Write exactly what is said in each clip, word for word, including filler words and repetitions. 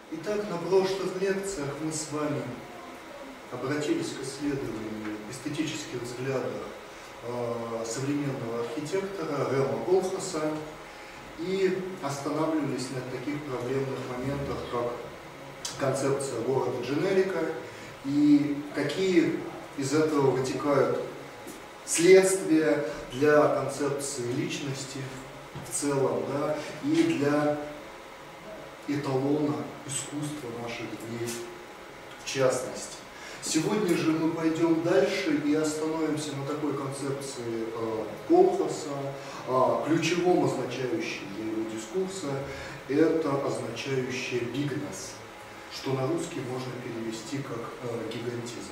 Итак, на прошлых лекциях мы с вами обратились к исследованию эстетических взглядов э, современного архитектора Рема Колхаса и останавливались на таких проблемных моментах, как концепция города-дженерика и какие из этого вытекают следствия для концепции личности в целом, да, и для эталона искусства наших дней в частности. Сегодня же мы пойдем дальше и остановимся на такой концепции э, Колхаса, э, ключевом означающем для его дискурса, это означающее bigness, что на русский можно перевести как э, гигантизм.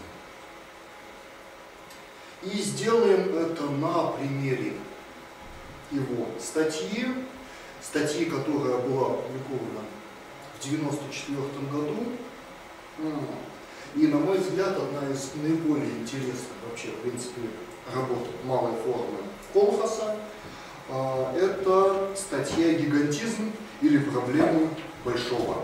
И сделаем это на примере его статьи, статьи, которая была опубликована в девяносто четвёртом году, и, на мой взгляд, одна из наиболее интересных вообще, в принципе, работ малой формы Колхаса, это статья «Гигантизм или проблемы большого».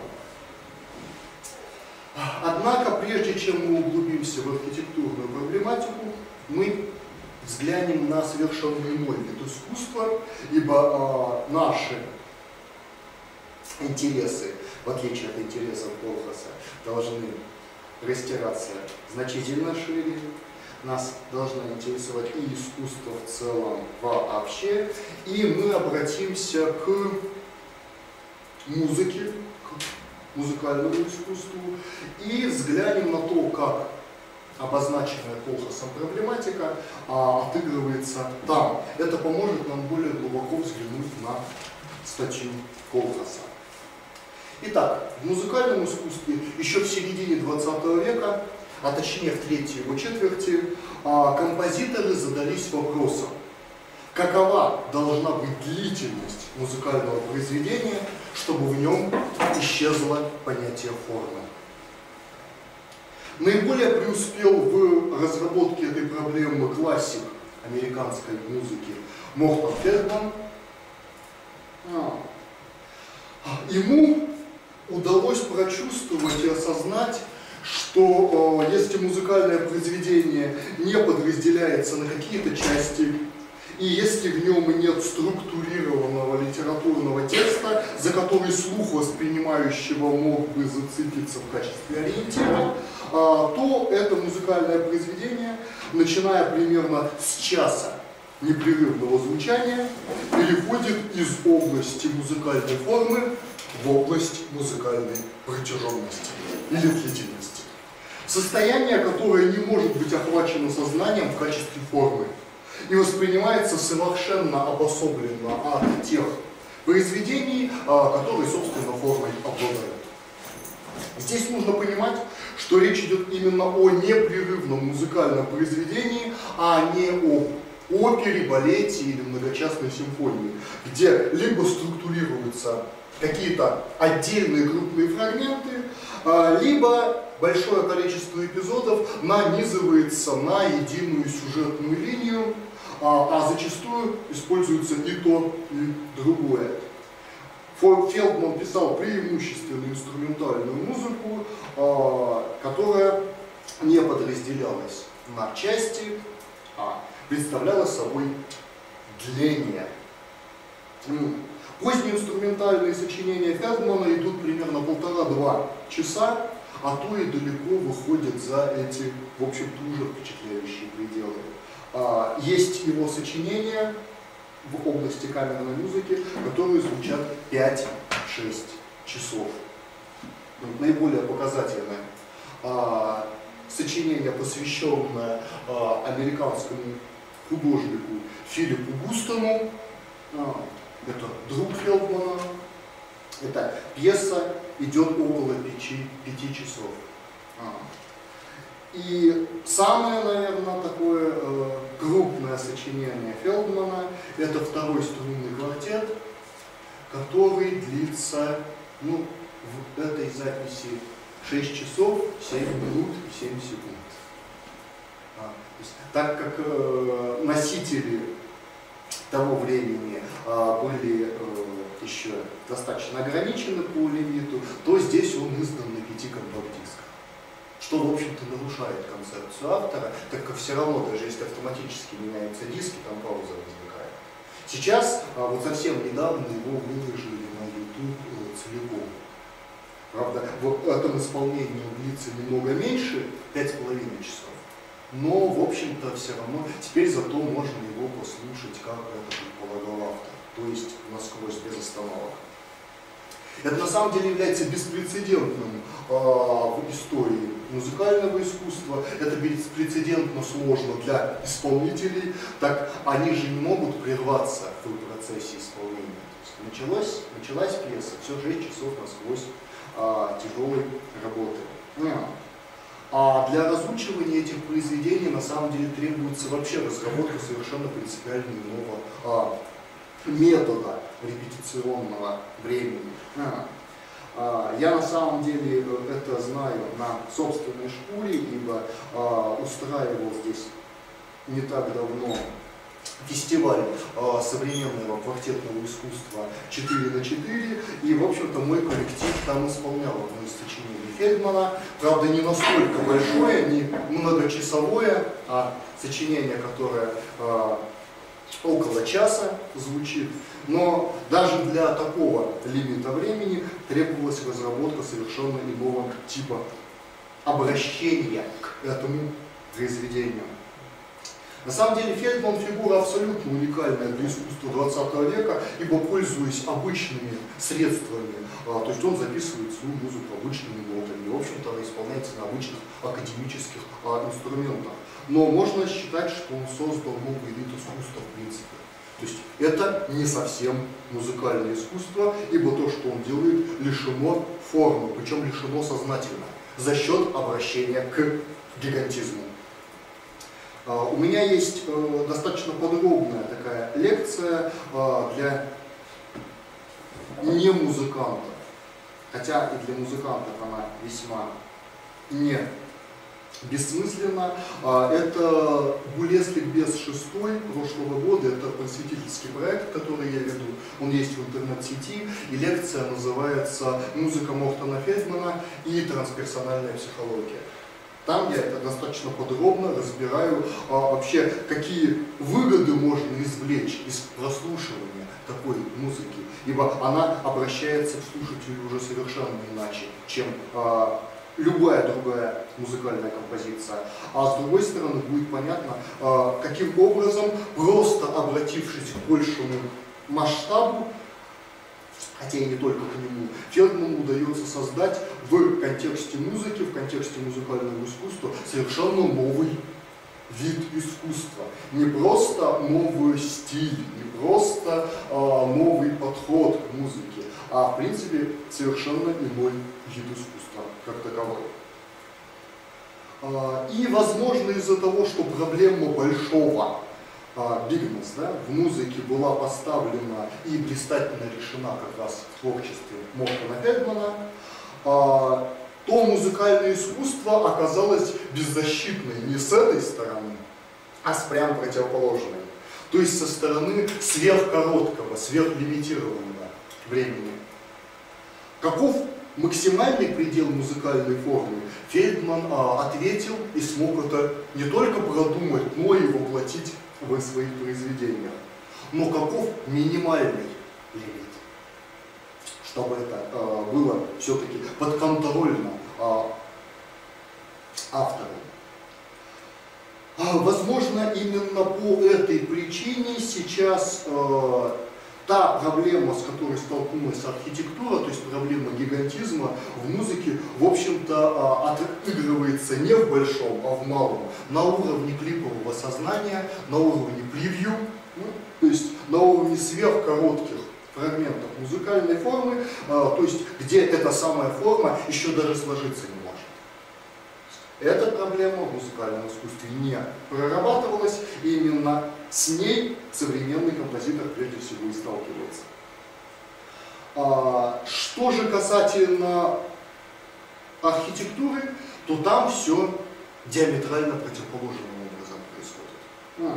Однако, прежде чем мы углубимся в архитектурную проблематику, мы взглянем на совершенно иной вид искусства, ибо наши интересы, в отличие от интересов Колхаса, должны растираться значительно шире. Нас должно интересовать и искусство в целом вообще. И мы обратимся к музыке, к музыкальному искусству, и взглянем на то, как обозначенная Колхасом проблематика а, отыгрывается там. Это поможет нам более глубоко взглянуть на статью Колхаса. Итак, в музыкальном искусстве еще в середине двадцатого века, а точнее в третьей его четверти, композиторы задались вопросом, какова должна быть длительность музыкального произведения, чтобы в нем исчезло понятие формы. Наиболее преуспел в разработке этой проблемы классик американской музыки Мортон Фельдман. Ему удалось прочувствовать и осознать, что э, если музыкальное произведение не подразделяется на какие-то части, и если в нем нет структурированного литературного текста, за который слух воспринимающего мог бы зацепиться в качестве ориентира, э, то это музыкальное произведение, начиная примерно с часа непрерывного звучания, переходит из области музыкальной формы в область музыкальной протяженности или длительности. Состояние, которое не может быть охвачено сознанием в качестве формы и воспринимается совершенно обособленно от тех произведений, которые, собственно, формой обладают. Здесь нужно понимать, что речь идет именно о непрерывном музыкальном произведении, а не о опере, балете или многочастной симфонии, где либо структурируются какие-то отдельные крупные фрагменты, либо большое количество эпизодов нанизывается на единую сюжетную линию, а зачастую используется и то, и другое. Фельдман писал преимущественно инструментальную музыку, которая не подразделялась на части, а представляла собой дление. Поздние инструментальные сочинения Фельдмана идут примерно полтора-два часа, а то и далеко выходят за эти, в общем-то, уже впечатляющие пределы. Есть его сочинения в области камерной музыки, которые звучат пять-шесть часов. Наиболее показательное сочинение, посвященное американскому художнику Филиппу Густону. Это друг Фельдмана. Эта пьеса идет около пяти, пяти часов. И самое, наверное, такое э, крупное сочинение Фельдмана — это второй струнный квартет, который длится, ну, в этой записи шесть часов, семь минут и семь секунд. А, то есть, так как э, носители того времени а, были э, еще достаточно ограничены по лимиту, то здесь он издан что, в общем-то, нарушает концепцию автора, так как все равно, даже если автоматически меняются диски, там пауза возникает. Сейчас, вот совсем недавно его выложили на YouTube целиком. Правда, в этом исполнении длится немного меньше, пять с половиной часов. Но, в общем-то, все равно, теперь зато можно его послушать, как это предполагал автор, то есть насквозь, без остановок. Это на самом деле является беспрецедентным э, в истории музыкального искусства. Это беспрецедентно сложно для исполнителей, так они же не могут прерваться в процессе исполнения. То есть началась, началась пьеса, все шесть часов насквозь э, тяжелой работы. Yeah. А для разучивания этих произведений на самом деле требуется вообще разработка совершенно принципиально иного а, метода репетиционного времени. А, а, я на самом деле это знаю на собственной шкуре, ибо а, устраивал здесь не так давно фестиваль э, современного квартетного искусства четыре на четыре, и, в общем-то, мой коллектив там исполнял одно из сочинений Фельдмана, правда, не настолько большое, не многочасовое, а сочинение, которое э, около часа звучит, но даже для такого лимита времени требовалась разработка совершенно иного типа обращения к этому произведению. На самом деле Фельдман фигура абсолютно уникальная для искусства двадцатого века, ибо, пользуясь обычными средствами, а, то есть он записывает свою музыку обычными нотами, в общем-то она исполняется на обычных академических а, инструментах. Но можно считать, что он создал новый вид искусства в принципе. То есть это не совсем музыкальное искусство, ибо то, что он делает, лишено формы, причем лишено сознательно, за счет обращения к гигантизму. Uh, у меня есть uh, достаточно подробная такая лекция uh, для не музыкантов, хотя и для музыкантов она весьма не бессмысленна. Uh, это Boulez Ликбез шестой прошлого года, это просветительский проект, который я веду, он есть в интернет-сети, и лекция называется «Музыка Мортона Фельдмана и трансперсональная психология». Там я это достаточно подробно разбираю, а, вообще, какие выгоды можно извлечь из прослушивания такой музыки, ибо она обращается к слушателю уже совершенно иначе, чем а, любая другая музыкальная композиция. А с другой стороны, будет понятно, а, каким образом, просто обратившись к большему масштабу, хотя и не только к нему, Фельдману удается создать в контексте музыки, в контексте музыкального искусства совершенно новый вид искусства. Не просто новый стиль, не просто а, новый подход к музыке, а в принципе совершенно иной вид искусства как таковой. А, и возможно из-за того, что проблема большого Bigness, да, в музыке была поставлена и блистательно решена как раз в творчестве Мортона Фельдмана, а, то музыкальное искусство оказалось беззащитной не с этой стороны, а с прям противоположной. То есть со стороны сверхкороткого, сверхлимитированного времени. Каков максимальный предел музыкальной формы? Фельдман а, ответил и смог это не только продумать, но и воплотить в своих произведениях. Но каков минимальный лимит, чтобы это э, было все-таки подконтрольно э, автору? А, возможно, именно по этой причине сейчас э, та проблема, с которой столкнулась архитектура, то есть проблема гигантизма в музыке, в общем-то, отыгрывается не в большом, а в малом, на уровне клипового сознания, на уровне превью, ну, то есть на уровне сверхкоротких фрагментов музыкальной формы, то есть где эта самая форма еще даже сложиться не может. Эта проблема в музыкальном искусстве не прорабатывалась, и именно с ней современный композитор прежде всего и сталкивается. А, что же касательно архитектуры, то там все диаметрально противоположным образом происходит.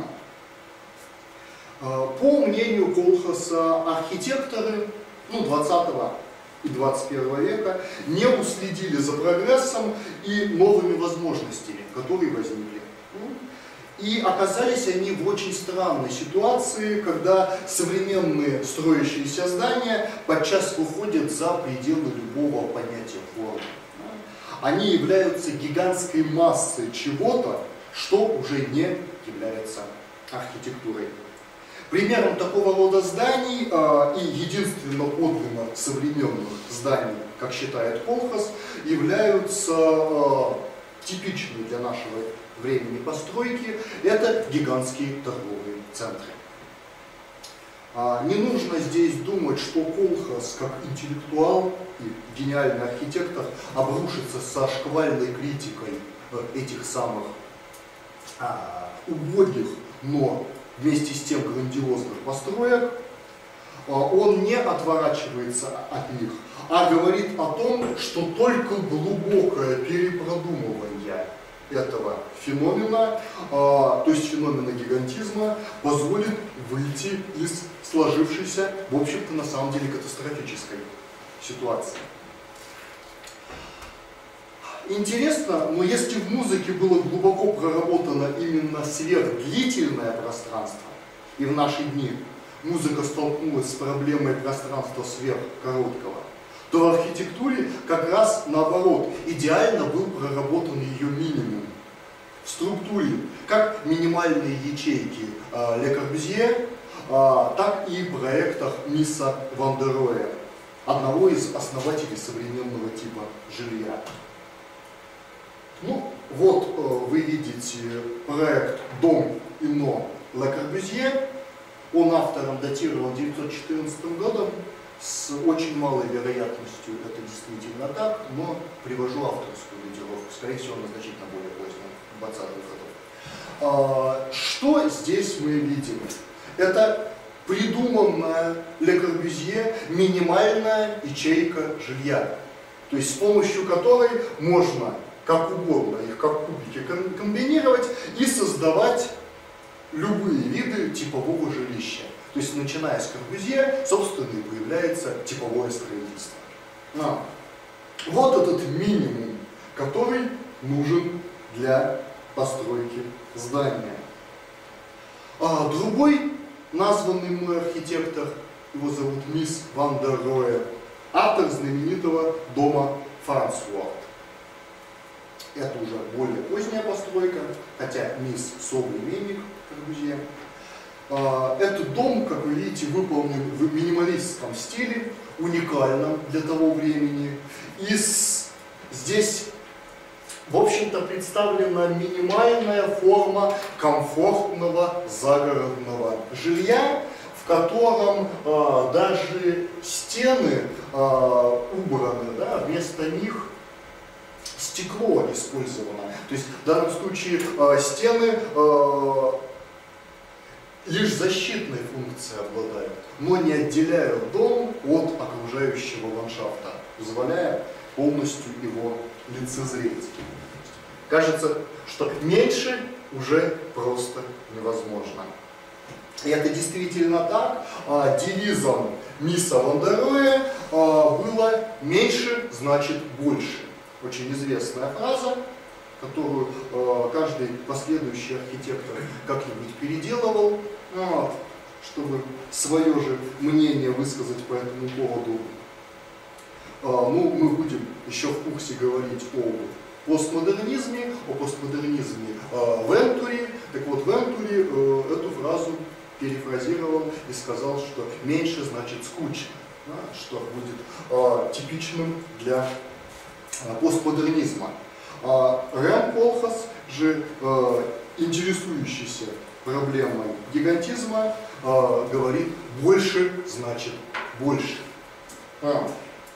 А, по мнению Колхаса, архитекторы ну, двадцатого и двадцать первого века не уследили за прогрессом и новыми возможностями, которые возникли. И оказались они в очень странной ситуации, когда современные строящиеся здания подчас выходят за пределы любого понятия формы. Они являются гигантской массой чего-то, что уже не является архитектурой. Примером такого рода зданий э, и единственно подлинно современных зданий, как считает Колхас, являются э, типичные для нашего времени постройки. Это гигантские торговые центры. А, не нужно здесь думать, что Колхас, как интеллектуал и гениальный архитектор, обрушится со шквальной критикой э, этих самых а, убогих, но вместе с тем грандиозных построек. Он не отворачивается от них, а говорит о том, что только глубокое перепродумывание этого феномена, то есть феномена гигантизма, позволит выйти из сложившейся, в общем-то, на самом деле катастрофической ситуации. Интересно, но если в музыке было глубоко проработано именно сверхдлительное пространство, и в наши дни музыка столкнулась с проблемой пространства сверхкороткого, то в архитектуре как раз наоборот, идеально был проработан ее минимум. В структуре как минимальные ячейки э, Ле Корбюзье, э, так и в проектах Миса ван дер Роэ, одного из основателей современного типа жилья. Ну, вот э, вы видите проект «Дом Ино» Ле Корбюзье. Он автором датирован девятьсот четырнадцатым годом. С очень малой вероятностью это действительно так, но привожу авторскую датировку. Скорее всего, она значительно более поздняя, двадцатых годов. А, что здесь мы видим? Это придуманная Ле Корбюзье минимальная ячейка жилья. То есть с помощью которой можно как угодно их как кубики комбинировать и создавать любые виды типового жилища. То есть, начиная с Корбюзье, собственно, и появляется типовое строительство. А, вот этот минимум, который нужен для постройки здания. А, другой названный мной архитектор, его зовут Мис ван дер Роэ, автор знаменитого дома Франсуа. Это уже более поздняя постройка, хотя Мис современник Корбюзье. Этот дом, как вы видите, выполнен в минималистском стиле, уникальном для того времени. И с... здесь, в общем-то, представлена минимальная форма комфортного загородного жилья, в котором э, даже стены э, убраны, да, вместо них стекло использовано. То есть в данном случае э, стены э, лишь защитной функцией обладают, но не отделяют дом от окружающего ландшафта, позволяя полностью его лицезреть. Кажется, что меньше уже просто невозможно. И это действительно так. А, девизом Миса ван дер Роэ а, было «меньше значит больше». Очень известная фраза, которую э, каждый последующий архитектор как-нибудь переделывал, вот, чтобы свое же мнение высказать по этому поводу. Э, ну, мы будем еще в курсе говорить о постмодернизме, о постмодернизме э, Вентури. Так вот, Вентури э, эту фразу перефразировал и сказал, что меньше значит скучно, да, что будет э, типичным для э, постмодернизма. А Рэм Колхас же, э, интересующийся проблемой гигантизма, э, говорит «больше значит больше». А.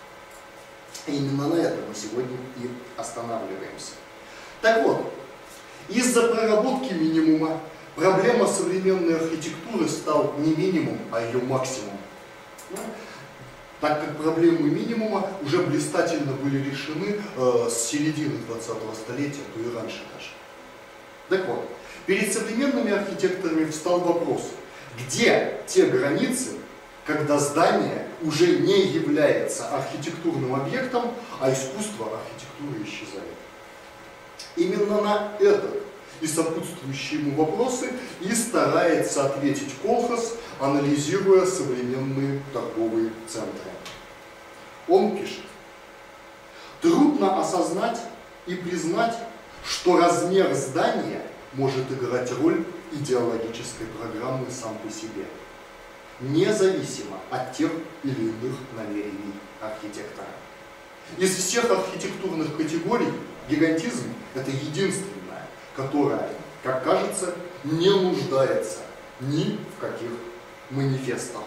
Именно на этом мы сегодня и останавливаемся. Так вот, из-за проработки минимума проблема современной архитектуры стала не минимум, а ее максимум. Так как проблемы минимума уже блистательно были решены э, с середины двадцатого столетия, то и раньше даже. Так вот, перед современными архитекторами встал вопрос, где те границы, когда здание уже не является архитектурным объектом, а искусство архитектуры исчезает. Именно на этот и сопутствующие ему вопросы и старается ответить Колхас, анализируя современные торговые центры. Он пишет: трудно осознать и признать, что размер здания может играть роль идеологической программы сам по себе, независимо от тех или иных намерений архитектора. Из всех архитектурных категорий гигантизм – это единственная, которая, как кажется, не нуждается ни в каких манифестах.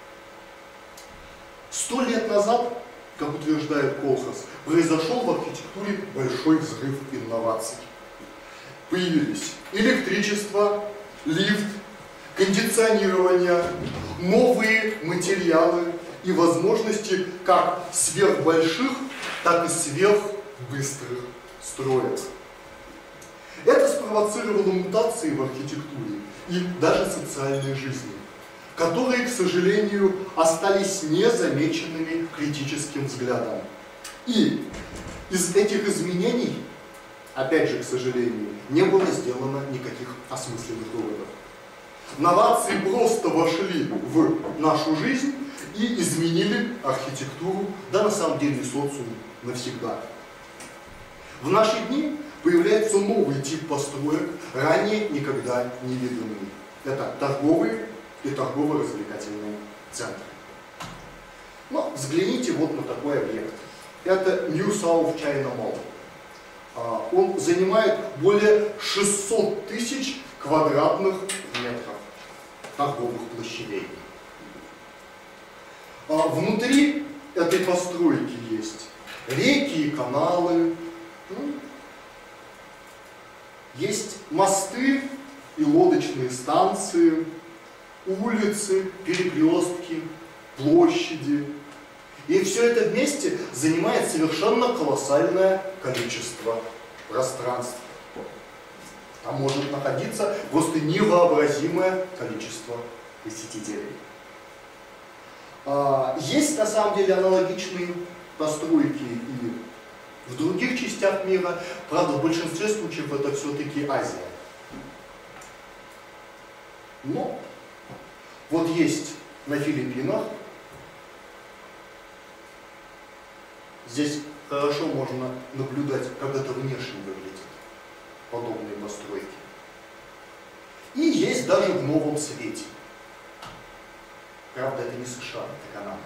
Сто лет назад, как утверждает Колхас, произошел в архитектуре большой взрыв инноваций. Появились электричество, лифт, кондиционирование, новые материалы и возможности как сверхбольших, так и сверхбыстрых строек. Это спровоцировало мутации в архитектуре и даже социальной жизни, которые, к сожалению, остались незамеченными критическим взглядом. И из этих изменений, опять же, к сожалению, не было сделано никаких осмысленных выводов. Новации просто вошли в нашу жизнь и изменили архитектуру, да на самом деле и социум навсегда. В наши дни появляется новый тип построек, ранее никогда не виданный. Это торговые и торгово-развлекательные центры. Но взгляните вот на такой объект. Это New South China Mall. Он занимает более шестисот тысяч квадратных метров торговых площадей. Внутри этой постройки есть реки и каналы, есть мосты и лодочные станции, улицы, перекрестки, площади. И все это вместе занимает совершенно колоссальное количество пространства. Там может находиться просто невообразимое количество посетителей. Есть на самом деле аналогичные постройки и в других частях мира, правда, в большинстве случаев это все-таки Азия. Но вот есть на Филиппинах, здесь хорошо можно наблюдать, как это внешне выглядит, подобные постройки. И есть даже в Новом Свете. Правда, это не США, это Канада.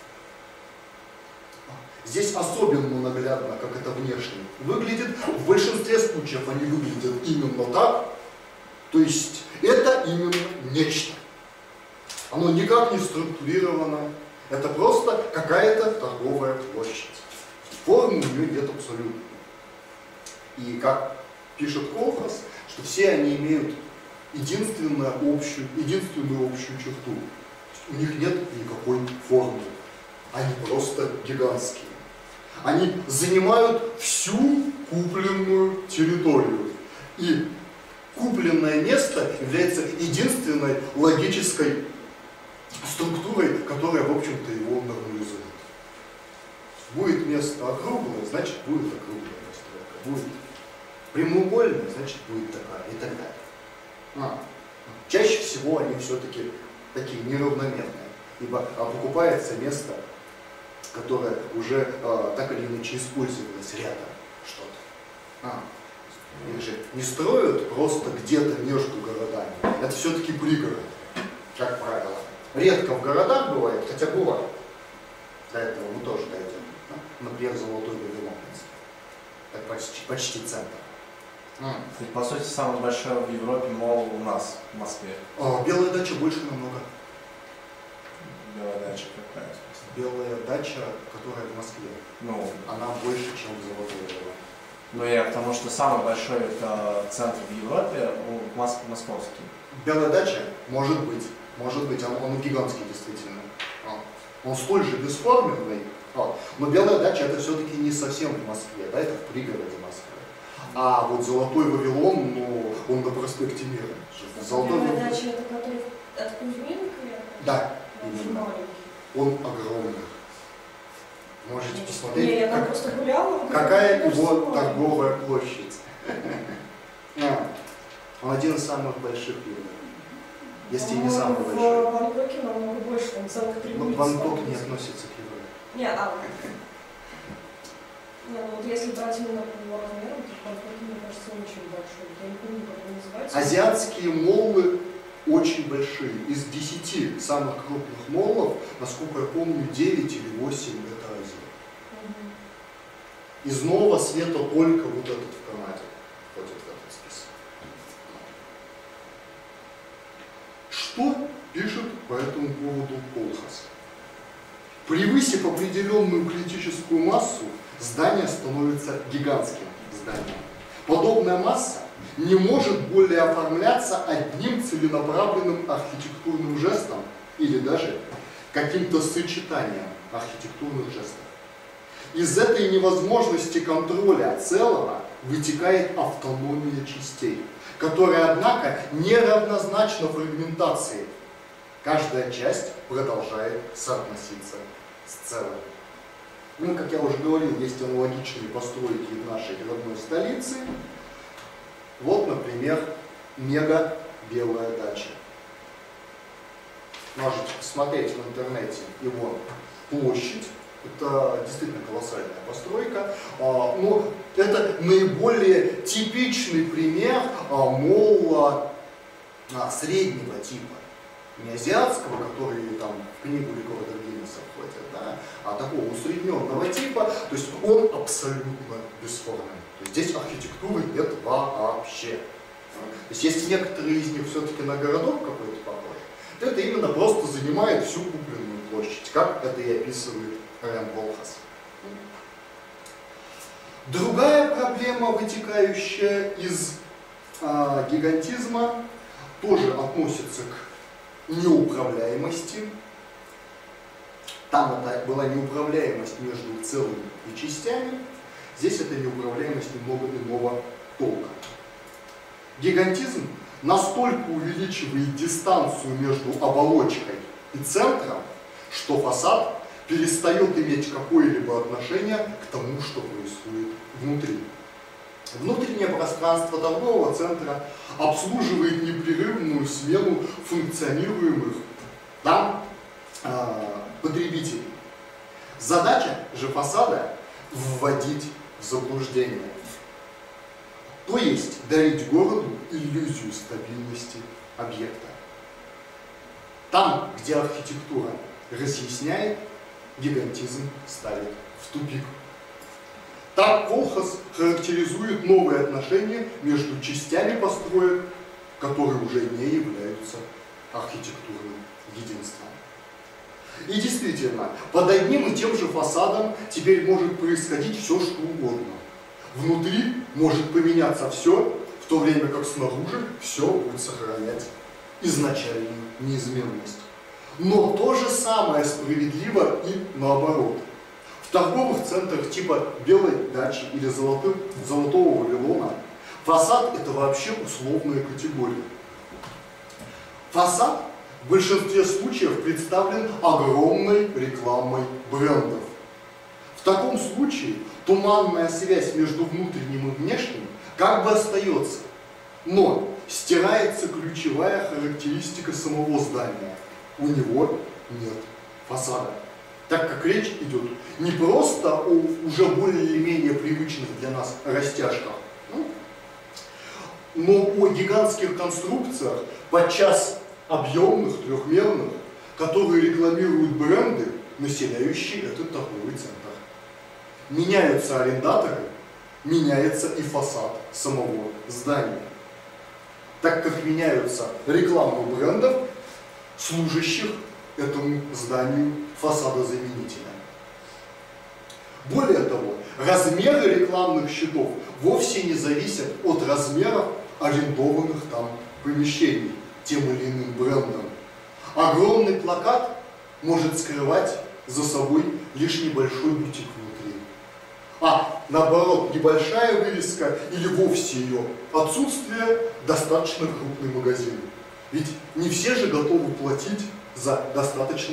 Здесь особенно наглядно, как это внешне выглядит. В большинстве случаев они выглядят именно так. То есть это именно нечто. Оно никак не структурировано. Это просто какая-то торговая площадь. Формы у нее нет абсолютно. И как пишет Колхас, что все они имеют единственную общую, единственную общую черту. У них нет никакой формы. Они просто гигантские. Они занимают всю купленную территорию. И купленное место является единственной логической структурой, которая, в общем-то, его нормализует. Будет место округлое, значит, будет округлая постройка. Будет прямоугольное, значит, будет такая и так далее. А. Чаще всего они все-таки такие неравномерные, ибо покупается место, которое уже а, так или иначе использовалось рядом что-то. А. Их же не строят просто где-то между городами. Это все-таки пригород, как правило. Редко в городах бывает, хотя бывает. До этого мы тоже дойдем. Например, Золотой Вавилон. Это почти, почти центр. Mm. По сути, самый большой в Европе молл у нас, в Москве. А, Белая дача больше намного. Белая дача какая? Белая дача, которая в Москве. Ну, она больше, чем Золотой Вавилон. Ну, я потому что самый большой это центр в Европе, Моск московский. Белая дача? Может быть. Может быть, он, он гигантский действительно. А. Он столь же бесформенный. А. Но Белая дача это все-таки не совсем в Москве, да, это в пригороде Москвы. А вот Золотой Вавилон, ну, он на проспекте Мира. Золотой Белая дача это который от Кузьминки? Да, именно. он огромный. Можете посмотреть, не, я как, просто гуляла, какая его торговая площадь. Он один из самых больших в Европе. Если не самый большой. В Бангкоке намного больше, там целых три улицы. Бангкок не относится к Европе. Нет, а не, ну вот если брать именно по его размерам, то Бангкок, мне кажется, очень большой. Я не помню, как он называется. Азиатские моллы очень большие. Из десяти самых крупных моллов, насколько я помню, девять или восемь это Азия. Угу. Из Нового Света только вот этот в Канаде входит в этот список. Что пишет по этому поводу Колхас? Превысив определенную критическую массу, здание становится гигантским зданием. Подобная масса не может более оформляться одним целенаправленным архитектурным жестом или даже каким-то сочетанием архитектурных жестов. Из этой невозможности контроля целого вытекает автономия частей, которая, однако, не равнозначна фрагментации. Каждая часть продолжает соотноситься с целым. Ну, как я уже говорил, есть аналогичные постройки в нашей родной столице. Вот, например, мега белая дача. Можете посмотреть в интернете его площадь. Это действительно колоссальная постройка. Но это наиболее типичный пример молла среднего типа. Не азиатского, который там в книгу рекордов Гиннесса входит, да, а такого усредненного типа. То есть он абсолютно бесформенный. То есть здесь архитектуры нет вообще. То есть если некоторые из них все-таки на городок какой-то похожи, то это именно просто занимает всю купленную площадь, как это и описывает Рэм Колхас. Другая проблема, вытекающая из а, гигантизма, тоже относится к неуправляемости. Там это была неуправляемость между целыми и частями. Здесь это неуправляемость немного иного толка. Гигантизм настолько увеличивает дистанцию между оболочкой и центром, что фасад перестает иметь какое-либо отношение к тому, что происходит внутри. Внутреннее пространство торгового центра обслуживает непрерывную смену функционируемых там э, потребителей. Задача же фасада – вводить в заблуждение. То есть дарить городу иллюзию стабильности объекта. Там, где архитектура разъясняет, гигантизм ставит в тупик. Так Колхас характеризует новые отношения между частями построек, которые уже не являются архитектурным единством. И действительно, под одним и тем же фасадом теперь может происходить все, что угодно. Внутри может поменяться все, в то время как снаружи все будет сохранять изначальную неизменность. Но то же самое справедливо и наоборот. В торговых центрах типа Белой дачи или золотым, Золотого Вавилона фасад – это вообще условная категория. Фасад в большинстве случаев представлен огромной рекламой брендов. В таком случае туманная связь между внутренним и внешним как бы остается, но стирается ключевая характеристика самого здания. У него нет фасада. Так как речь идет не просто о уже более или менее привычных для нас растяжках, но о гигантских конструкциях, подчас объемных, трехмерных, которые рекламируют бренды, населяющие этот торговый центр. Меняются арендаторы, меняется и фасад самого здания. Так как меняются рекламы брендов, служащих этому зданию фасадозаменителя. Более того, размеры рекламных щитов вовсе не зависят от размеров арендованных там помещений тем или иным брендом. Огромный плакат может скрывать за собой лишь небольшой бутик внутри. А наоборот, небольшая вывеска или вовсе ее отсутствие достаточно крупный магазин. Ведь не все же готовы платить за достаточно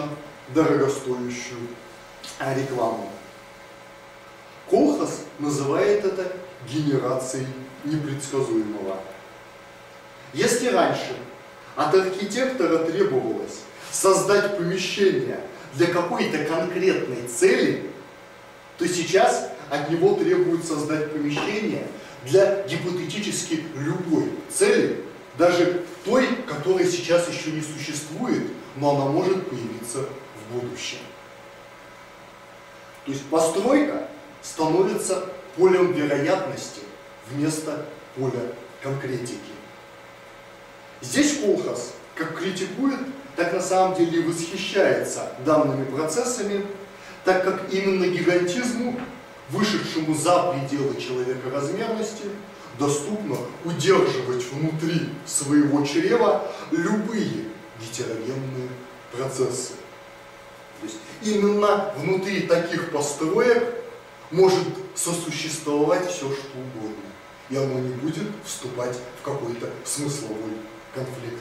дорогостоящую рекламу. Колхоз называет это генерацией непредсказуемого. Если раньше от архитектора требовалось создать помещение для какой-то конкретной цели, то сейчас от него требует создать помещение для гипотетически любой цели, даже той, которая сейчас еще не существует, но она может появиться в будущем. То есть постройка становится полем вероятности вместо поля конкретики. Здесь колхоз как критикует, так на самом деле и восхищается данными процессами, так как именно гигантизму, вышедшему за пределы человекоразмерности, доступно удерживать внутри своего чрева любые гетерогенные процессы. То есть именно внутри таких построек может сосуществовать все, что угодно, и оно не будет вступать в какой-то смысловой конфликт.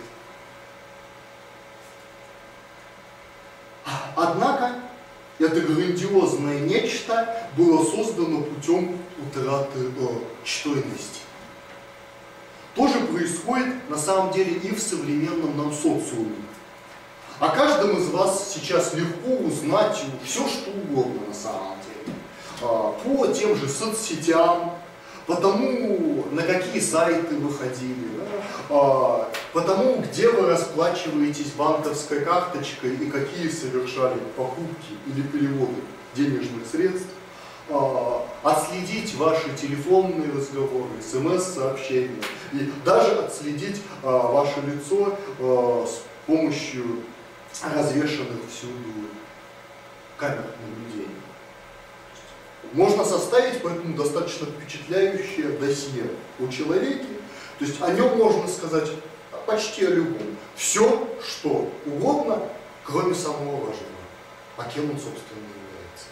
Однако это грандиозное нечто было создано путем утраты э, чтойности. То же происходит на самом деле и в современном нам социуме. О каждом из вас сейчас легко узнать все, что угодно на самом деле. По тем же соцсетям, по тому, на какие сайты вы ходили, да, по тому, где вы расплачиваетесь банковской карточкой и какие совершали покупки или переводы денежных средств, отследить ваши телефонные разговоры, смс-сообщения и даже отследить ваше лицо с помощью развешанных всюду камер наблюдения. Можно составить поэтому достаточно впечатляющее досье о человеке, то есть о нем можно сказать почти о любом. Все, что угодно, кроме самого важного, а кем он, собственно, является.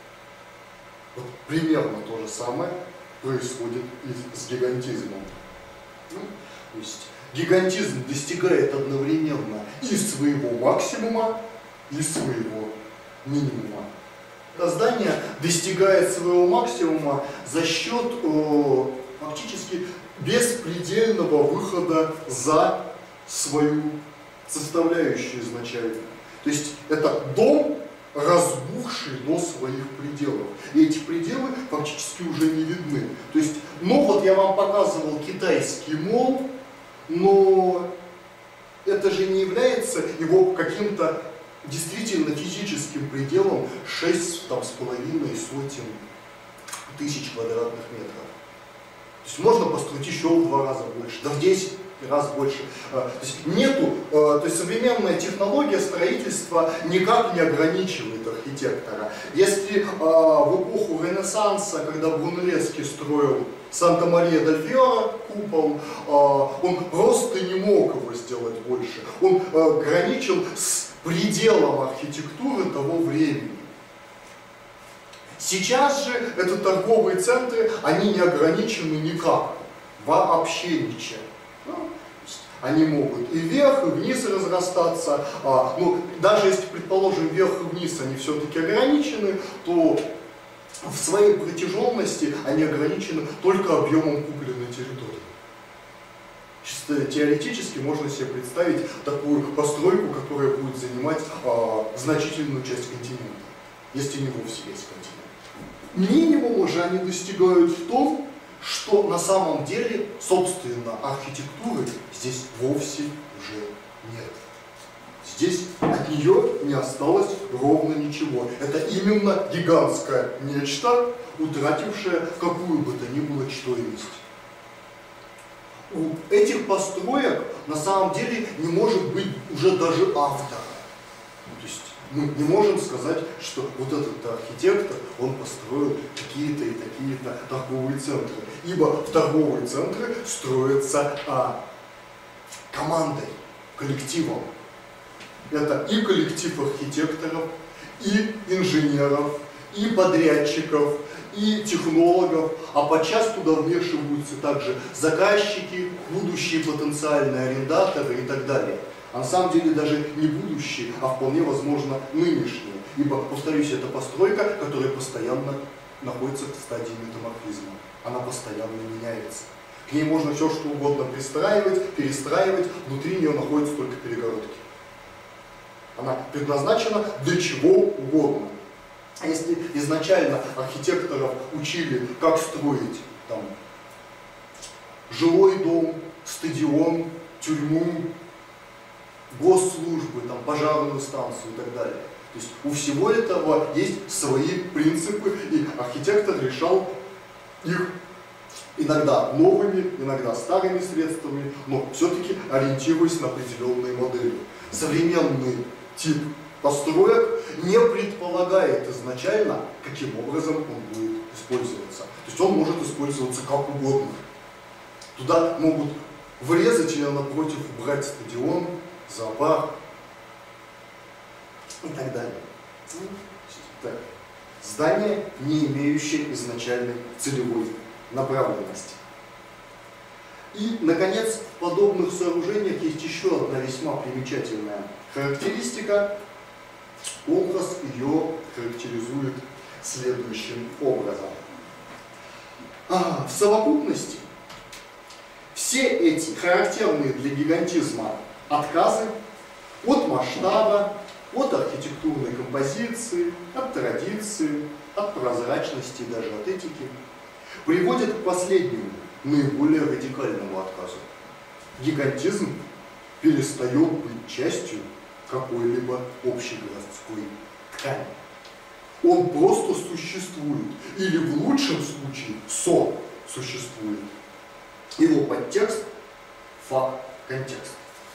Вот примерно то же самое происходит и с гигантизмом. Ну, то есть гигантизм достигает одновременно и своего максимума, и своего минимума. Это здание достигает своего максимума за счет э, фактически беспредельного выхода за свою составляющую изначально. То есть это дом, разбухший до своих пределов. И эти пределы фактически уже не видны. То есть, ну вот я вам показывал китайский мол, но это же не является его каким-то действительно физическим пределом шесть там, с половиной сотен тысяч квадратных метров. То есть можно построить еще в два раза больше, да в десять раз больше. То есть нету, то есть современная технология строительства никак не ограничивает архитектора. Если в эпоху Ренессанса, когда Брунеллески строил Санта-Мария-дель-Фьоре купол, он просто не мог его сделать больше. Он граничил с пределом архитектуры того времени. Сейчас же это торговые центры, они не ограничены никак, вообще ничем. Ну, они могут и вверх, и вниз разрастаться. А, ну, даже если, предположим, вверх и вниз они все-таки ограничены, то в своей протяженности они ограничены только объемом купленной территории. Чисто теоретически можно себе представить такую постройку, которая будет занимать а, значительную часть континента, если не вовсе весь континент. Минимума же они достигают в том, что на самом деле, собственно, архитектуры здесь вовсе уже нет. Здесь от нее не осталось ровно ничего. Это именно гигантское нечто, утратившее какую бы то ни было чтойность. У этих построек на самом деле не может быть уже даже автора. То есть мы не можем сказать, что вот этот архитектор, он построил какие-то и такие-то торговые центры. Ибо в торговые центры строятся а, командой, коллективом. Это и коллектив архитекторов, и инженеров, и подрядчиков, и технологов, а подчас туда вмешиваются также заказчики, будущие потенциальные арендаторы и так далее. А на самом деле даже не будущее, а вполне возможно нынешнее. Ибо, повторюсь, это постройка, которая постоянно находится в стадии метаморфизма. Она постоянно меняется. К ней можно все что угодно пристраивать, перестраивать, внутри нее находятся только перегородки. Она предназначена для чего угодно. А если изначально архитекторов учили, как строить там, жилой дом, стадион, тюрьму, госслужбы, там, пожарную станцию и так далее. То есть у всего этого есть свои принципы, и архитектор решал их иногда новыми, иногда старыми средствами, но все-таки ориентируясь на определенные модели. Современный тип построек не предполагает изначально, каким образом он будет использоваться. То есть он может использоваться как угодно. Туда могут врезать или напротив убрать стадион, зоопарк и так далее. Так. Здание, не имеющее изначальной целевой направленности. И, наконец, в подобных сооружениях есть еще одна весьма примечательная характеристика. Колхас ее характеризует следующим образом. А, в совокупности все эти характерные для гигантизма отказы от масштаба, от архитектурной композиции, от традиции, от прозрачности и даже от этики приводят к последнему, наиболее радикальному отказу. Гигантизм перестает быть частью какой-либо общегородской ткани. Он просто существует, или в лучшем случае сосуществует. Его подтекст – факт, контекст.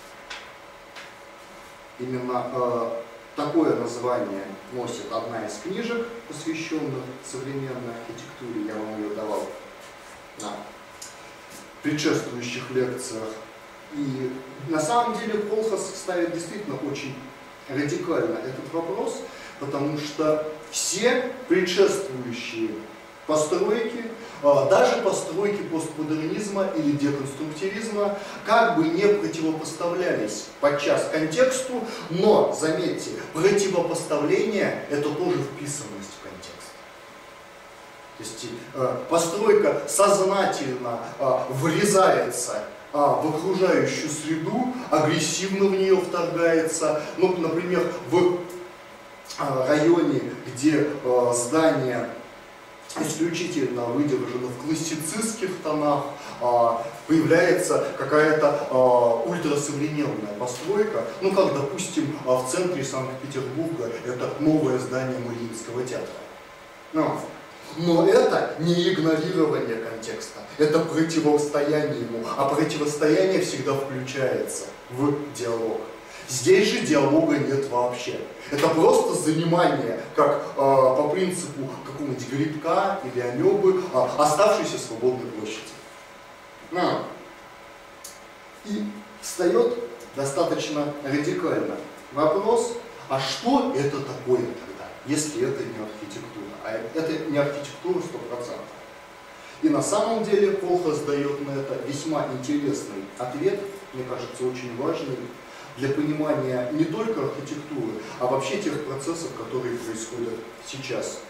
Именно э, такое название носит одна из книжек, посвященных современной архитектуре. Я вам ее давал на предшествующих лекциях. И на самом деле Колхас ставит действительно очень радикально этот вопрос, потому что все предшествующие постройки, даже постройки постмодернизма или деконструктивизма, как бы не противопоставлялись подчас контексту, но, заметьте, противопоставление – это тоже вписанность в контекст. То есть постройка сознательно врезается в окружающую среду, агрессивно в нее вторгается. Ну, например, в районе, где здание исключительно выдержано в классицистских тонах, появляется какая-то ультрасовременная постройка, ну как, допустим, в центре Санкт-Петербурга это новое здание Мариинского театра. Но, но это не игнорирование контекста, это противостояние ему, а противостояние всегда включается в диалог. Здесь же диалога нет вообще. Это просто занимание, как э, по принципу какого-нибудь грибка или амебы, э, оставшейся свободной площади. Но. И встает достаточно радикально вопрос, а что это такое тогда, если это не архитектура? А это не архитектура сто процентов. И на самом деле Колхас дает на это весьма интересный ответ, мне кажется, очень важный, для понимания не только архитектуры, а вообще тех процессов, которые происходят сейчас.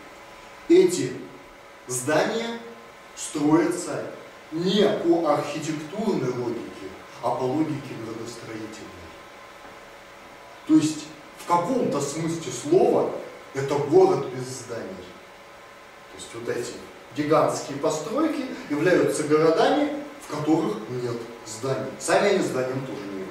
Эти здания строятся не по архитектурной логике, а по логике градостроительной. То есть в каком-то смысле слова это город без зданий. То есть вот эти гигантские постройки являются городами, в которых нет зданий. Сами они зданием тоже не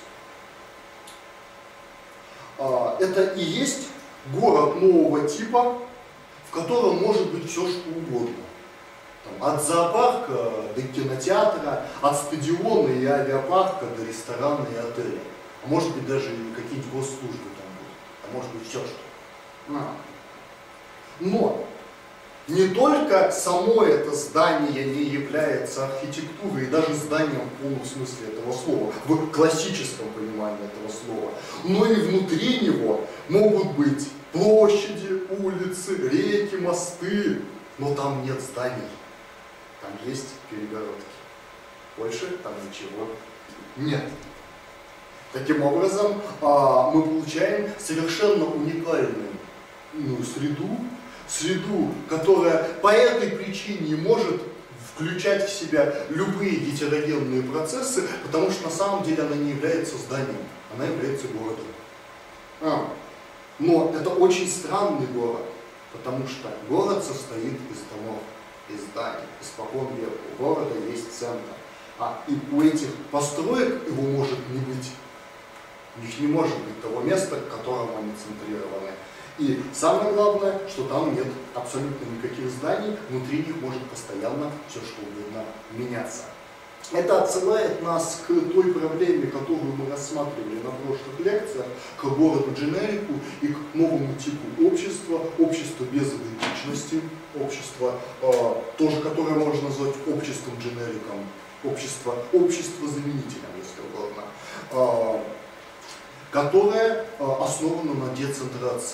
это и есть город нового типа, в котором может быть все что угодно. Там, от зоопарка до кинотеатра, от стадиона и авиапарка до ресторана и отеля. А может быть даже какие-нибудь госслужбы там будут. А может быть все что. А. Но не только само это здание не является архитектурой, и даже зданием в полном смысле этого слова, в классическом понимании этого слова, но и внутри него могут быть площади, улицы, реки, мосты, но там нет зданий, там есть перегородки. Больше там ничего нет. Таким образом, мы получаем совершенно уникальную ну, среду, среду, которая по этой причине может включать в себя любые гетерогенные процессы, потому что на самом деле она не является зданием, она является городом. А, но это очень странный город, потому что город состоит из домов, из зданий, испокон века. У города есть центр. А и у этих построек его может не быть. У них не может быть того места, к которому они центрированы. И самое главное, что там нет абсолютно никаких зданий, внутри них может постоянно все что угодно меняться. Это отсылает нас к той проблеме, которую мы рассматривали на прошлых лекциях, к городу-дженерику и к новому типу общества, общества без идентичности, общество, э, тоже которое можно назвать обществом-дженериком, общество, общество-заменителем, если угодно, э, которое э, основано на децентрации.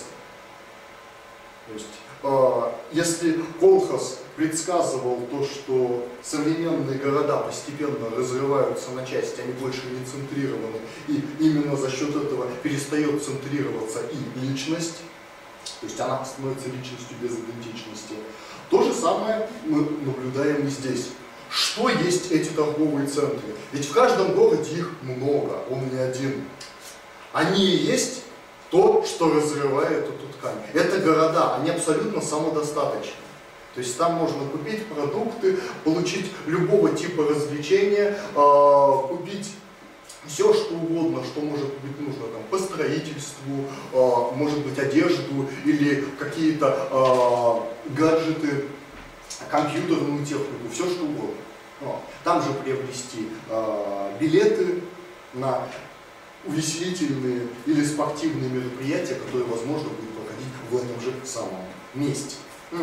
То есть, э, если Колхас предсказывал то, что современные города постепенно разрываются на части, они больше не центрированы, и именно за счет этого перестает центрироваться и личность, то есть она становится личностью без идентичности, то же самое мы наблюдаем и здесь. Что есть эти торговые центры? Ведь в каждом городе их много, он не один. Они и есть то, что разрывает эту ткань. Это города, они абсолютно самодостаточны. То есть там можно купить продукты, получить любого типа развлечения, э, купить все, что угодно, что может быть нужно там, по строительству, э, может быть одежду или какие-то э, гаджеты, компьютерную технику, все что угодно. Но там же приобрести э, билеты на увеселительные или спортивные мероприятия, которые возможно будет проходить в этом же самом месте.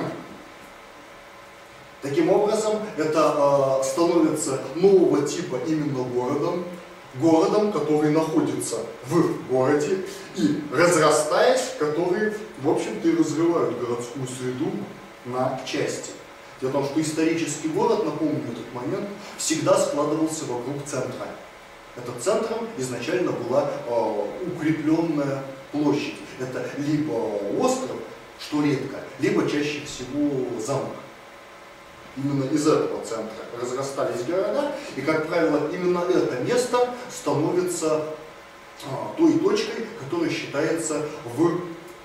Таким образом, это э, становится нового типа именно городом, городом, который находится в городе и, разрастаясь, которые, в общем-то, и разрывают городскую среду на части. Дело в том, что исторический город, напомню этот момент, всегда складывался вокруг центра. Этот центром изначально была э, укрепленная площадь. Это либо остров, что редко, либо чаще всего замок. Именно из этого центра разрастались города, и, как правило, именно это место становится а, той точкой, которая считается в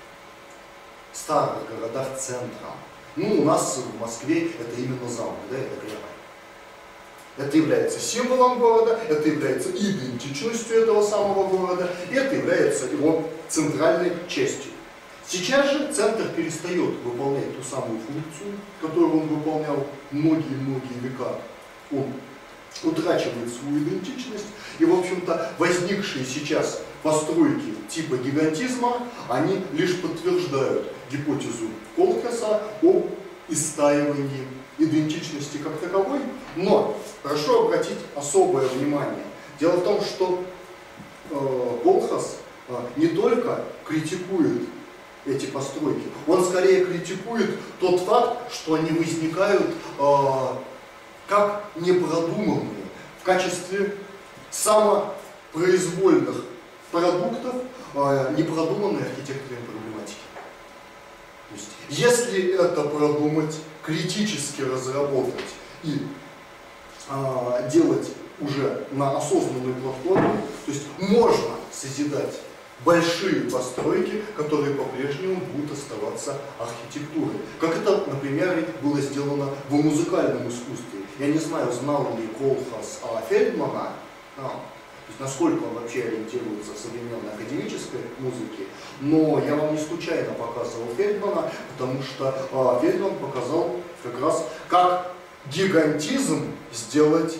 старых городах центром. Ну, у нас в Москве это именно замок, да, это Кремль. Это является символом города, это является идентичностью этого самого города, и это является его центральной частью. Сейчас же центр перестает выполнять ту самую функцию, которую он выполнял многие-многие века. Он утрачивает свою идентичность, и, в общем-то, возникшие сейчас постройки типа гигантизма, они лишь подтверждают гипотезу Колхаса об истаивании идентичности как таковой, но прошу обратить особое внимание. Дело в том, что э, Колхас э, не только критикует эти постройки, он скорее критикует тот факт, что они возникают э, как непродуманные, в качестве самопроизвольных продуктов э, непродуманной архитектурной проблематики. То есть, если это продумать, критически разработать и э, делать уже на осознанной платформе, то есть можно созидать большие постройки, которые по-прежнему будут оставаться архитектурой. Как это, например, было сделано в музыкальном искусстве. Я не знаю, знал ли Колхас о Фельдмана, а, то есть насколько он вообще ориентируется в современной академической музыке, но я вам не случайно показывал Фельдмана, потому что а, Фельдман показал как раз, как гигантизм сделать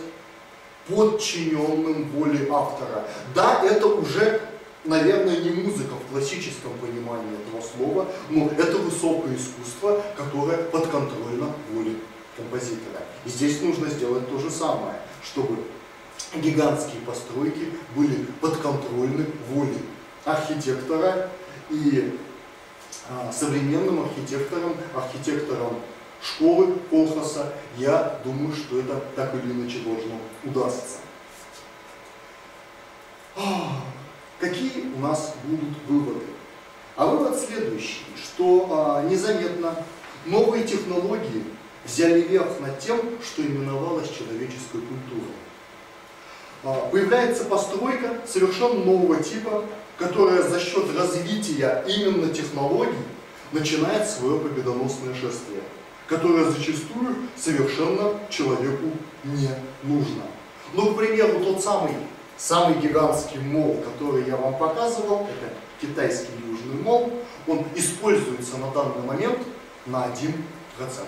подчиненным воле автора. Да, это уже, наверное, не музыка в классическом понимании этого слова, но это высокое искусство, которое подконтрольно воле композитора. И здесь нужно сделать то же самое, чтобы гигантские постройки были подконтрольны воле архитектора и а, современным архитекторам, архитекторам школы Колхаса, я думаю, что это так или иначе должно удастся. какие у нас будут выводы? А вывод следующий, что а, незаметно новые технологии взяли верх над тем, что именовалось человеческой культурой. А, появляется постройка совершенно нового типа, которая за счет развития именно технологий начинает свое победоносное шествие, которое зачастую совершенно человеку не нужно. Ну, к примеру, тот самый, самый гигантский мол, который я вам показывал, это китайский Южный мол, он используется на данный момент на один процент.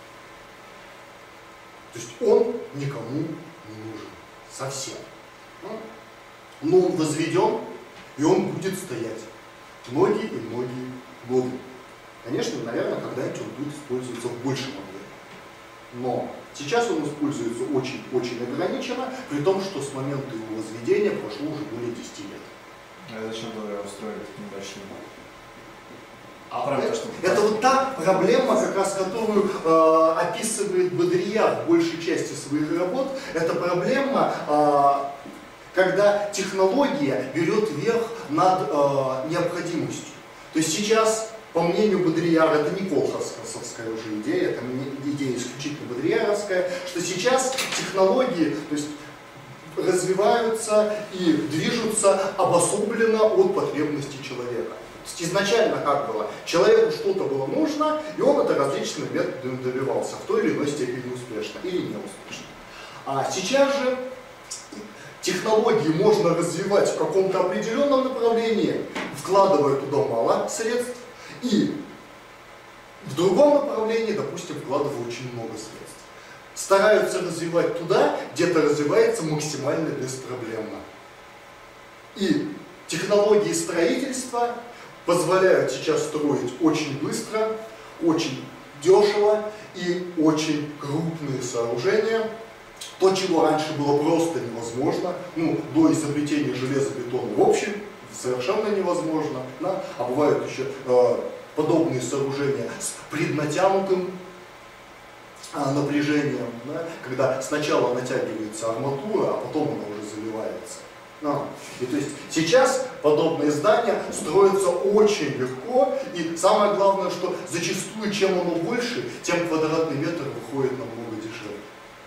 То есть он никому не нужен совсем. Но он возведен, и он будет стоять многие и многие годы. Конечно, наверное, когда-нибудь он будет использоваться в большем объеме. Но сейчас он используется очень-очень ограниченно, при том, что с момента его возведения прошло уже более десяти лет. А зачем было его строить таким большим? А это, то, это вот та проблема, как раз которую э, описывает Бодрияр в большей части своих работ. Это проблема, э, когда технология берет верх над э, необходимостью. То есть сейчас, по мнению Бодрияра, это не колхозовская уже идея, это идея исключительно бодрияровская, что сейчас технологии, то есть развиваются и движутся обособленно от потребностей человека. То есть изначально как было? Человеку что-то было нужно, и он это различными методами добивался, в той или иной степени успешно или не успешно. А сейчас же технологии можно развивать в каком-то определенном направлении, вкладывая туда мало средств, и в другом направлении, допустим, вкладывая очень много средств. Стараются развивать туда, где это развивается максимально беспроблемно. И технологии строительства позволяют сейчас строить очень быстро, очень дешево и очень крупные сооружения. То, чего раньше было просто невозможно, ну, до изобретения железобетона в общем, совершенно невозможно. Да? А бывают еще э, подобные сооружения с преднатянутым э, напряжением, да? Когда сначала натягивается арматура, а потом она уже заливается. А, и то есть сейчас подобные здания строятся очень легко, и самое главное, что зачастую чем оно больше, тем квадратный метр выходит намного дешевле.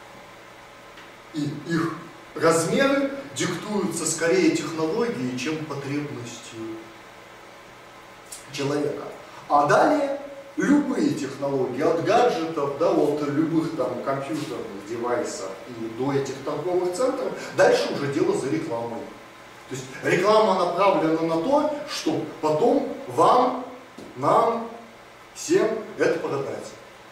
И их размеры диктуются скорее технологией, чем потребностью человека. А далее любые технологии, от гаджетов до вот любых там компьютерных девайсов и до этих торговых центров, дальше уже дело за рекламой. То есть реклама направлена на то, чтобы потом вам, нам, всем это продать.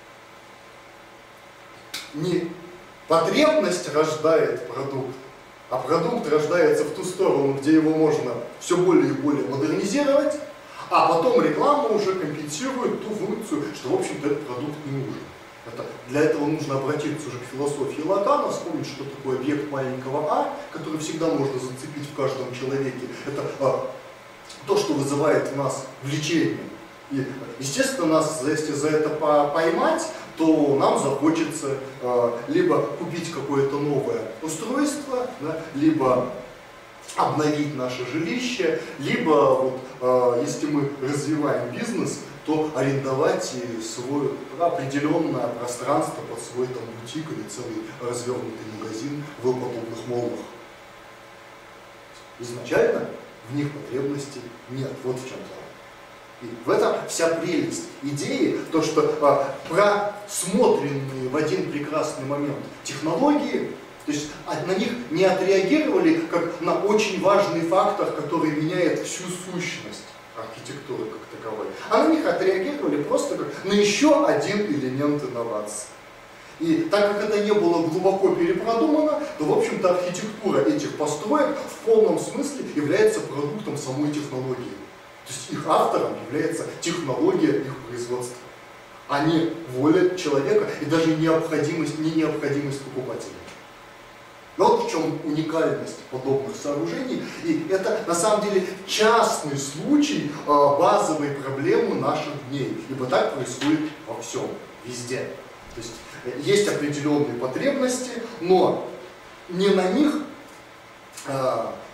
Не потребность рождает продукт, а продукт рождается в ту сторону, где его можно все более и более модернизировать, а потом реклама уже компенсирует ту функцию, что, в общем-то, этот продукт не нужен. Это, для этого нужно обратиться уже к философии Лакана, вспомнить, что такое объект маленького а, который всегда можно зацепить в каждом человеке. Это а, то, что вызывает в нас влечение. И, естественно, нас, если за это поймать, то нам захочется э, либо купить какое-то новое устройство, да, либо обновить наше жилище, либо, вот, э, если мы развиваем бизнес, то арендовать свой определенное пространство под свой там, бутик или целый развернутый магазин в подобных моллах. Изначально в них потребности нет. Вот в чем дело. И в этом вся прелесть идеи, то, что а, просмотренные в один прекрасный момент технологии, то есть на них не отреагировали как на очень важный фактор, который меняет всю сущность архитектуры как таковой, а на них отреагировали просто как на еще один элемент инновации. И так как это не было глубоко перепродумано, то, в общем-то, архитектура этих построек в полном смысле является продуктом самой технологии. То есть их автором является технология их производства, а не воля человека и даже необходимость, не необходимость покупателя. Вот в чем уникальность подобных сооружений. И это на самом деле частный случай э, базовой проблемы наших дней. Ибо так происходит во всем, везде. То есть э, есть определенные потребности, но не на них э,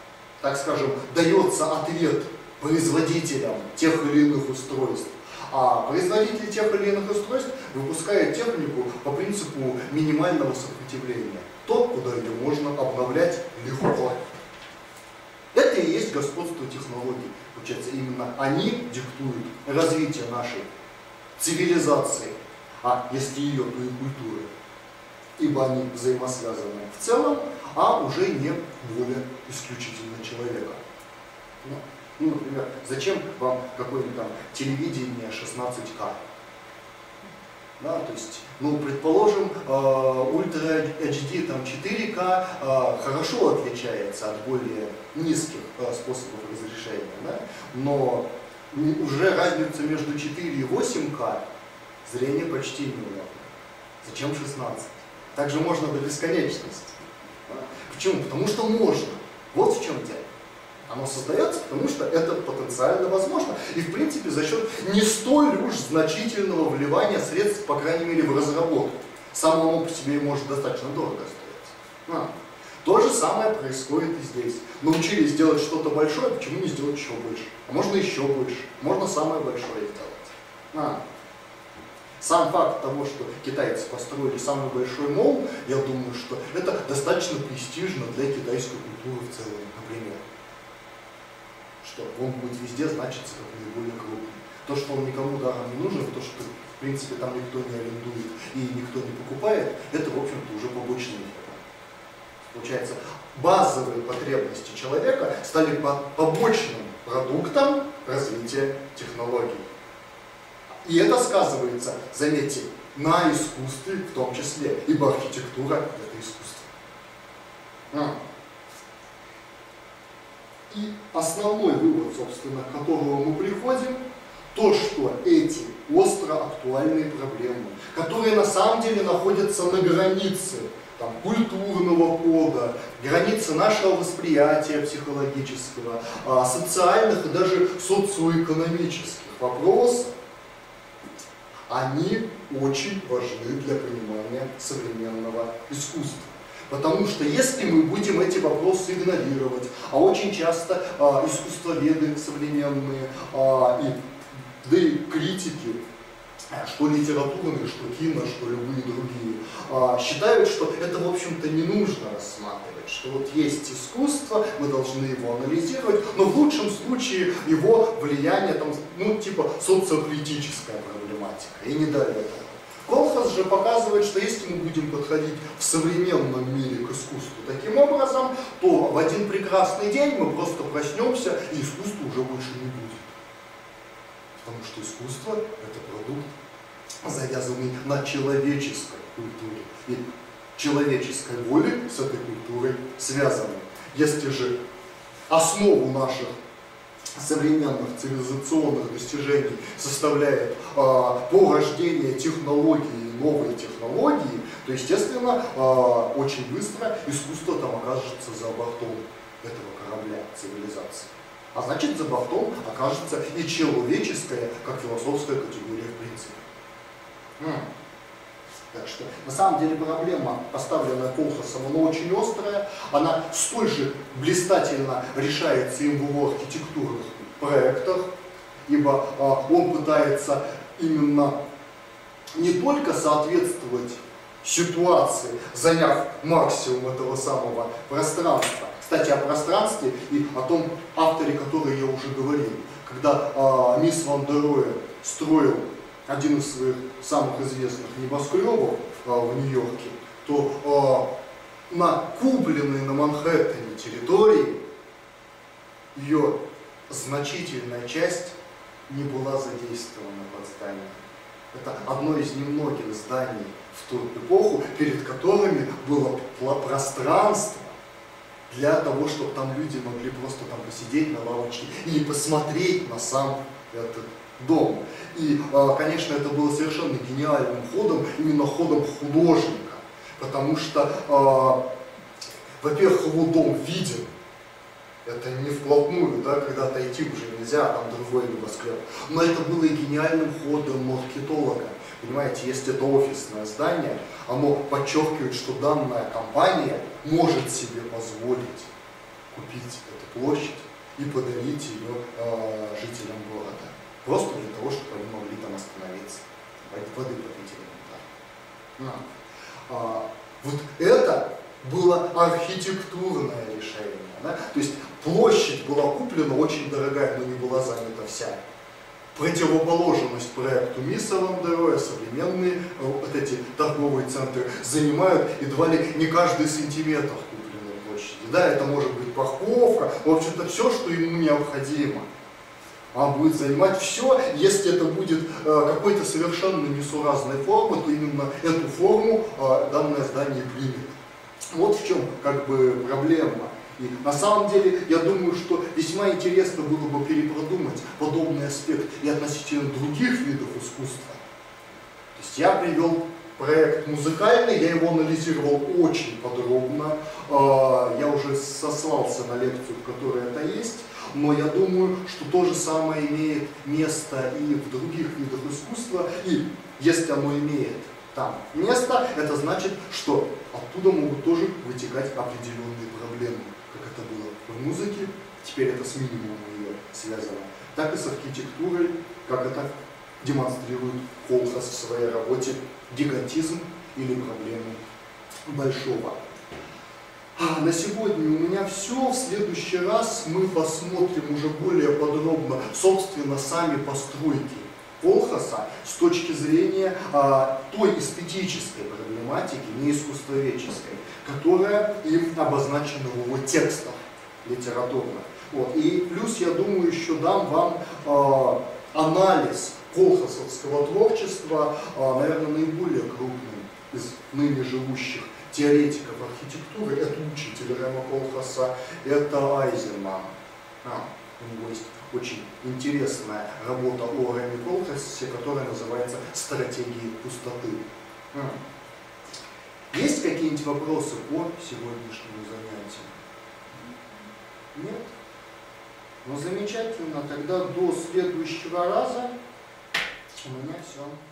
так скажем, дается ответ производителям тех или иных устройств. А производитель тех или иных устройств выпускает технику по принципу минимального сопротивления. То, куда ее можно обновлять легко. Это и есть господство технологий. Получается, именно они диктуют развитие нашей цивилизации, а если ее, то и культуры. Ибо они взаимосвязаны в целом, а уже не воля исключительно человека. Ну, ну, например, зачем вам какое-нибудь там телевидение шестнадцать ка? Да, то есть, ну, предположим, ультра эйч ди там четыре ка э, хорошо отличается от более низких э, способов разрешения, да? Но уже разница между четыре и восемь ка зрение почти не улавливает. Зачем шестнадцать? Также можно до бесконечности. Да? Почему? Потому что можно. Вот в чем дело. Оно создается, потому что это потенциально возможно. И в принципе за счет не столь уж значительного вливания средств, по крайней мере, в разработку. Само оно по себе может достаточно дорого стоить. А. То же самое происходит и здесь. Научились делать что-то большое, почему не сделать еще больше? А можно еще больше. Можно самое большое сделать. А. Сам факт того, что китайцы построили самый большой мол, я думаю, что это достаточно престижно для китайской культуры в целом, например. Что он будет везде значиться как наиболее крупный. То, что он никому даром не нужен, то, что в принципе там никто не арендует и никто не покупает, это в общем-то уже побочный эффект. Получается, базовые потребности человека стали побочным продуктом развития технологий. И это сказывается, заметьте, на искусстве в том числе, ибо архитектура — это искусство. А. И основной вывод, собственно, к которому мы приходим, то, что эти остро актуальные проблемы, которые на самом деле находятся на границе там, культурного кода, границы нашего восприятия психологического, социальных и даже социоэкономических вопросов, они очень важны для понимания современного искусства. Потому что если мы будем эти вопросы игнорировать, а очень часто а, искусствоведы современные, а, и, да и критики, что литературные, что кино, что любые другие, а, считают, что это, в общем-то, не нужно рассматривать, что вот есть искусство, мы должны его анализировать, но в лучшем случае его влияние, там, ну, типа социокритическая проблематика, и не далее этого. Колхас же показывает, что если мы будем подходить в современном мире к искусству таким образом, то в один прекрасный день мы просто проснемся, и искусства уже больше не будет. Потому что искусство — это продукт, завязанный на человеческой культуре. И человеческой воли с этой культурой связаны. Если же основу наших современных цивилизационных достижений составляет э, порождение технологий, новые технологии, то, естественно, э, очень быстро искусство там окажется за бортом этого корабля цивилизации. А значит, за бортом окажется и человеческая, как философская категория в принципе. М. Так что, на самом деле, проблема, поставленная Колхасом, она очень острая, она столь же блистательно решается им в его архитектурных проектах, ибо а, он пытается именно не только соответствовать ситуации, заняв максимум этого самого пространства. Кстати, о пространстве и о том авторе, который я уже говорил. Когда а, мисс Ван дер Роhe строил один из своих самых известных небоскребов а, в Нью-Йорке, то а, на купленной на Манхэттене территории ее значительная часть не была задействована под зданием. Это одно из немногих зданий в ту эпоху, перед которыми было пространство для того, чтобы там люди могли просто там посидеть на лавочке и посмотреть на сам этот дом. И, конечно, это было совершенно гениальным ходом, именно ходом художника, потому что, во-первых, его дом виден, это не вплотную, да, когда отойти уже нельзя, там другой небоскреб, но это было и гениальным ходом маркетолога. Понимаете, если это офисное здание, оно подчеркивает, что данная компания может себе позволить купить эту площадь и подарить ее э, жителям города. Просто для того, чтобы они могли там остановиться, воды попить элементарно. А, вот это было архитектурное решение. Да? То есть площадь была куплена очень дорогая, но не была занята вся. Противоположность проекту Мисса Ван дер Роhe, современные вот эти торговые центры занимают едва ли не каждый сантиметр купленной площади. Да, это может быть парковка, в общем-то все, что ему необходимо. Он будет занимать все, если это будет э, какой-то совершенно несуразной формы, то именно эту форму э, данное здание примет. Вот в чем как бы проблема. И на самом деле, я думаю, что весьма интересно было бы перепродумать подобный аспект и относительно других видов искусства. То есть я привел проект музыкальный, я его анализировал очень подробно, я уже сослался на лекцию, в которой это есть, но я думаю, что то же самое имеет место и в других видах искусства, и если оно имеет там место, это значит, что оттуда могут тоже вытекать определенные проблемы. Как это было в музыке, теперь это с минимумом ее связано, так и с архитектурой, как это демонстрирует Колхас в своей работе «Гигантизм» или «Проблемы большого». А на сегодня у меня все. В следующий раз мы посмотрим уже более подробно, собственно, сами постройки Колхаса с точки зрения а, той эстетической проблематики, не искусствоведческой, которая им обозначена в его текстах литературных. Вот. И плюс, я думаю, еще дам вам э, анализ колхасовского творчества, э, наверное, наиболее крупным из ныне живущих теоретиков архитектуры. Это учитель Рема Колхаса, это Айзенман. А, у него есть очень интересная работа о Реме Колхасе, которая называется «Стратегии пустоты». А. Есть какие-нибудь вопросы по сегодняшнему занятию? Нет? Ну замечательно, тогда до следующего раза у меня все.